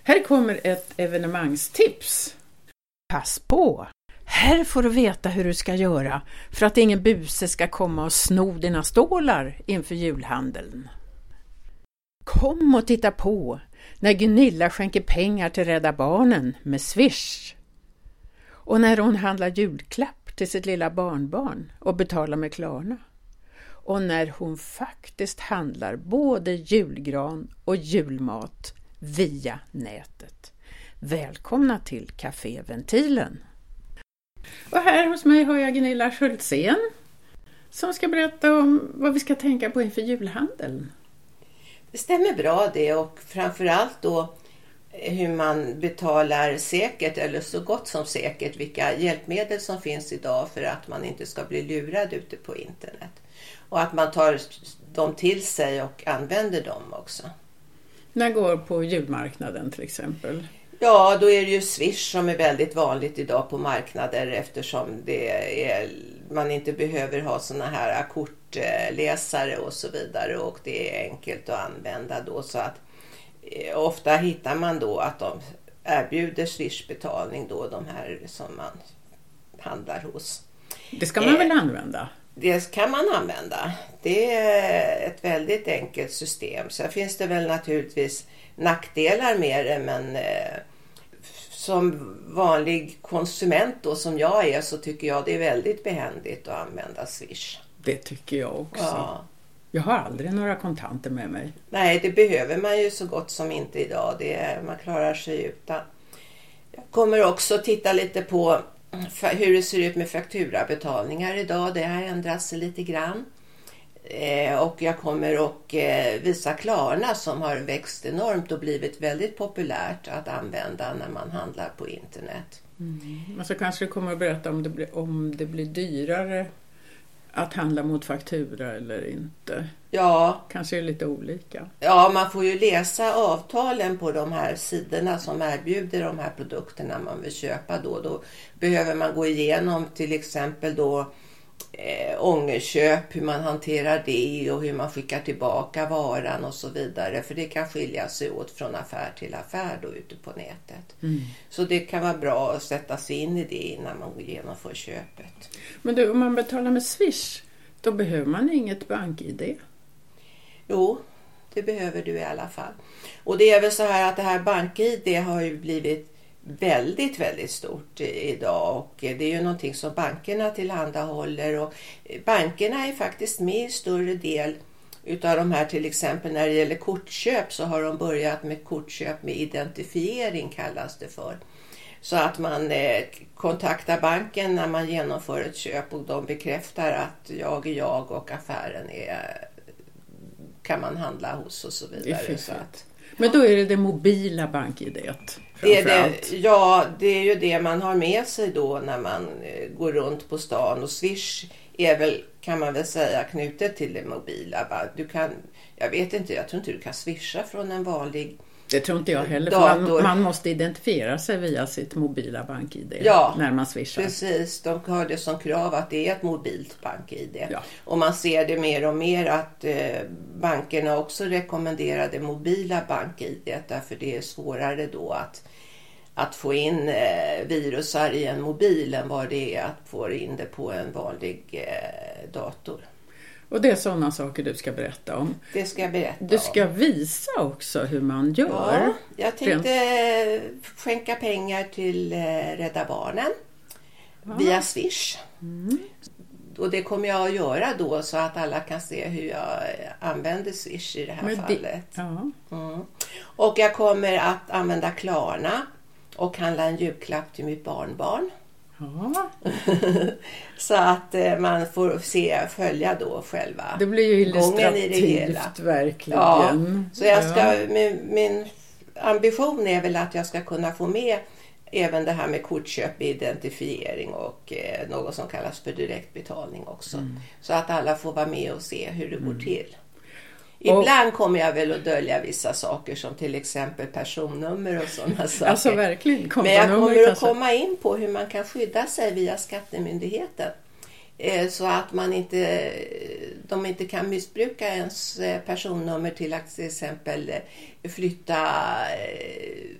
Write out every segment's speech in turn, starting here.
Här kommer ett evenemangstips. Pass på! Här får du veta hur du ska göra för att ingen buse ska komma och sno dina stålar inför julhandeln. Kom och titta på när Gunilla skänker pengar till Rädda Barnen med Swish. Och när hon handlar julklapp till sitt lilla barnbarn och betalar med Klarna. Och när hon faktiskt handlar både julgran och julmat via nätet. Välkomna till Café Ventilen. Och här hos mig har jag Gunilla Schultzén som ska berätta om vad vi ska tänka på inför julhandeln. Det stämmer bra det, och framförallt då hur man betalar säkert eller så gott som säkert, vilka hjälpmedel som finns idag för att man inte ska bli lurad ute på internet. Och att man tar dem till sig och använder dem också. När går på julmarknaden till exempel? Ja, då är det ju Swish som är väldigt vanligt idag på marknader, eftersom man inte behöver ha såna här kortläsare och så vidare, och det är enkelt att använda då, så att ofta hittar man då att de erbjuder Swish-betalning då, de här som man handlar hos. Det ska man väl använda? Det kan man använda. Det är ett väldigt enkelt system. Så finns det väl naturligtvis nackdelar med det, men som vanlig konsument då som jag är, så tycker jag det är väldigt behändigt att använda Swish. Det tycker jag också. Ja. Jag har aldrig några kontanter med mig. Nej, det behöver man ju så gott som inte idag. Man klarar sig utan. Jag kommer också titta lite på hur det ser ut med fakturabetalningar idag. Det har ändrats lite grann. Och jag kommer att visa Klarna som har växt enormt och blivit väldigt populärt att använda när man handlar på internet. Men så kanske du kommer att berätta om det blir dyrare att handla mot faktura eller inte. Ja. Kanske är det lite olika. Ja, man får ju läsa avtalen på de här sidorna som erbjuder de här produkterna man vill köpa då. Då behöver man gå igenom till exempel då ångerköp, hur man hanterar det och hur man skickar tillbaka varan och så vidare. För det kan skilja sig åt från affär till affär då ute på nätet. Så det kan vara bra att sätta sig in i det innan man genomför köpet. Men du, om man betalar med Swish, då behöver man inget bank-ID? Jo, det behöver du i alla fall. Och det är väl så här att det här bank-ID har ju blivit väldigt, väldigt stort idag, och det är ju någonting som bankerna tillhandahåller, och bankerna är faktiskt med i större del utav de här, till exempel när det gäller kortköp så har de börjat med kortköp med identifiering kallas det för. Så att man kontaktar banken när man genomför ett köp och de bekräftar att jag är jag och affären kan man handla hos och så vidare. Så att, men då är det mobila bank-ID:et framförallt. Ja, det är ju det man har med sig då när man går runt på stan, och Swish är väl, kan man väl säga, knutet till det mobila. Jag vet inte, jag tror inte du kan swisha från en vanlig. Det tror inte jag heller, för man måste identifiera sig via sitt mobila bank-ID när man swishar. Precis, de har det som krav att det är ett mobilt bank-ID. Ja. Och man ser det mer och mer att bankerna också rekommenderar det mobila bank-ID, därför det är svårare då att få in virusar i en mobil än vad det är att få in det på en vanlig dator. Och det är sådana saker du ska berätta om. Det ska jag berätta Du ska visa också hur man gör. Ja, jag tänkte skänka pengar till Rädda Barnen via Swish. Och det kommer jag att göra då, så att alla kan se hur jag använder Swish i det här fallet. Och jag kommer att använda Klarna och handla en julklapp till mitt barnbarn. Ja. Så att man får följa då själva. Det blir ju illustrativt verkligen. Ja, så jag ska, min ambition är väl att jag ska kunna få med även det här med kortköp, identifiering och något som kallas för direktbetalning också. Så att alla får vara med och se hur det går till. Ibland kommer jag väl att dölja vissa saker som till exempel personnummer och sådana saker. Alltså verkligen. Men jag kommer att komma in på hur man kan skydda sig via Skattemyndigheten. Så att de inte kan missbruka ens personnummer till att till exempel flytta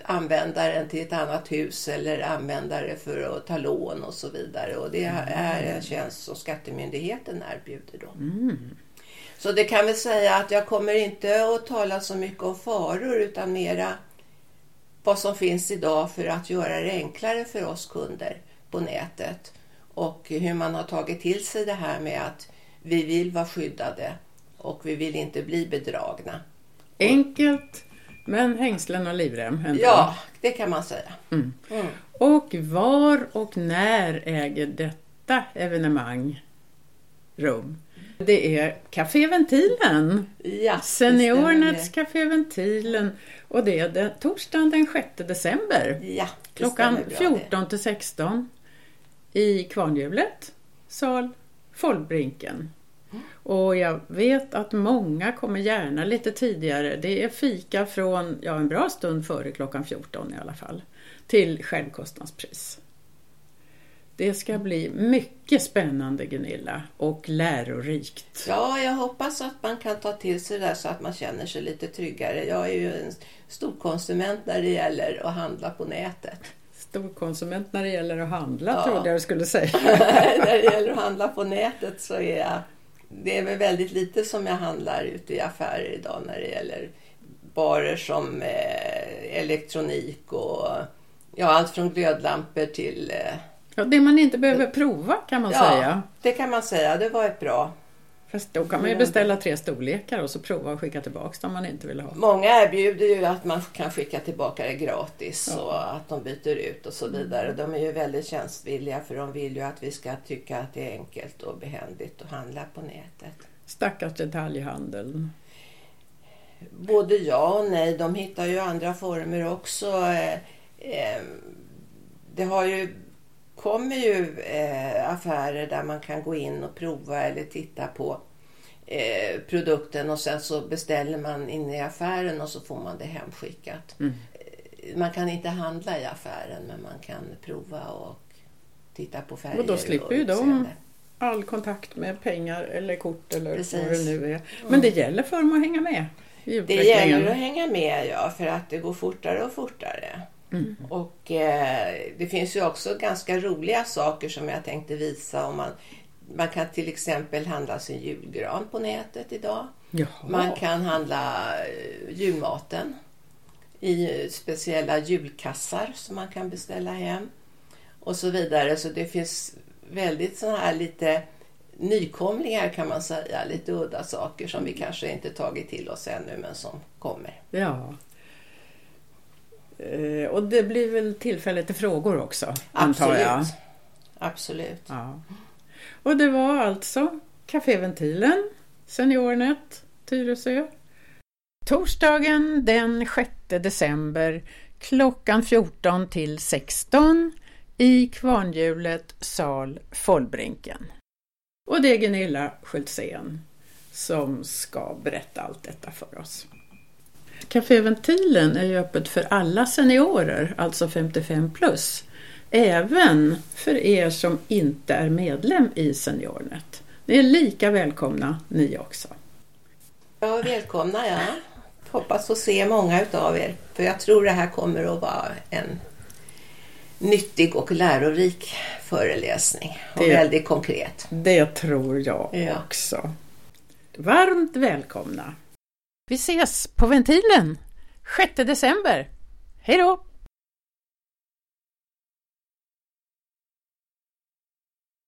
användaren till ett annat hus eller användare för att ta lån och så vidare. Och det är en tjänst som Skattemyndigheten erbjuder då. Så det kan väl säga att jag kommer inte att tala så mycket om faror utan mera vad som finns idag för att göra det enklare för oss kunder på nätet. Och hur man har tagit till sig det här med att vi vill vara skyddade och vi vill inte bli bedragna. Enkelt, men hängslen och livrem. Ändå. Ja, det kan man säga. Och var och när äger detta evenemang rum? Det är Café Ventilen. Ja, Seniornets Café Ventilen. Och det är torsdagen den 6 december. Ja, klockan 14 till 16 i Kvarnhjulet, sal Follbrinken. Och jag vet att många kommer gärna lite tidigare. Det är fika från en bra stund före klockan 14 i alla fall. Till självkostnadspris. Det ska bli mycket spännande, Gunilla, och lärorikt. Ja, jag hoppas att man kan ta till sig det så att man känner sig lite tryggare. Jag är ju en stor konsument när det gäller att handla på nätet. Stor konsument när det gäller att handla, trodde jag skulle säga. När det gäller att handla på nätet så det är väl väldigt lite som jag handlar ute i affärer idag när det gäller varor som elektronik och allt från glödlampor till... det man inte behöver prova kan man säga. Ja, det kan man säga. Det var ett bra. Fast då kan man ju beställa 3 storlekar och så prova och skicka tillbaka om man inte vill ha. Många erbjuder ju att man kan skicka tillbaka det gratis och att de byter ut och så vidare. De är ju väldigt tjänstvilliga för de vill ju att vi ska tycka att det är enkelt och behändigt att handla på nätet. Stackars detaljhandeln. Både ja och nej. De hittar ju andra former också. Det kommer ju affärer där man kan gå in och prova eller titta på produkten och sen så beställer man in i affären och så får man det hemskickat. Man kan inte handla i affären men man kan prova och titta på färger. Och då slipper ju de all kontakt med pengar eller kort eller vad det nu är. Men det gäller för dem att hänga med i utvecklingen. Det gäller att hänga med, för att det går fortare och fortare. Och det finns ju också ganska roliga saker som jag tänkte visa. Om man kan till exempel handla sin julgran på nätet idag. Jaha. Man kan handla julmaten i speciella julkassar som man kan beställa hem. Och så vidare. Så det finns väldigt sådana här lite nykomlingar kan man säga. Lite udda saker som vi kanske inte tagit till oss ännu men som kommer. Ja. Och det blir väl tillfälle till frågor också, antar jag. Absolut. Ja. Och det var alltså Café Ventilen, Seniornet, Tyresö. Torsdagen den 6 december klockan 14 till 16 i Kvarnhjulet, sal Follbrinken. Och det är Gunilla Schultzén som ska berätta allt detta för oss. Café Ventilen är ju öppet för alla seniorer, alltså 55 plus. Även för er som inte är medlem i Seniornet. Ni är lika välkomna ni också. Ja, välkomna jag. Hoppas att se många utav er. För jag tror det här kommer att vara en nyttig och lärorik föreläsning. Och väldigt konkret. Det tror jag också. Varmt välkomna. Vi ses på Ventilen 6 december. Hej då!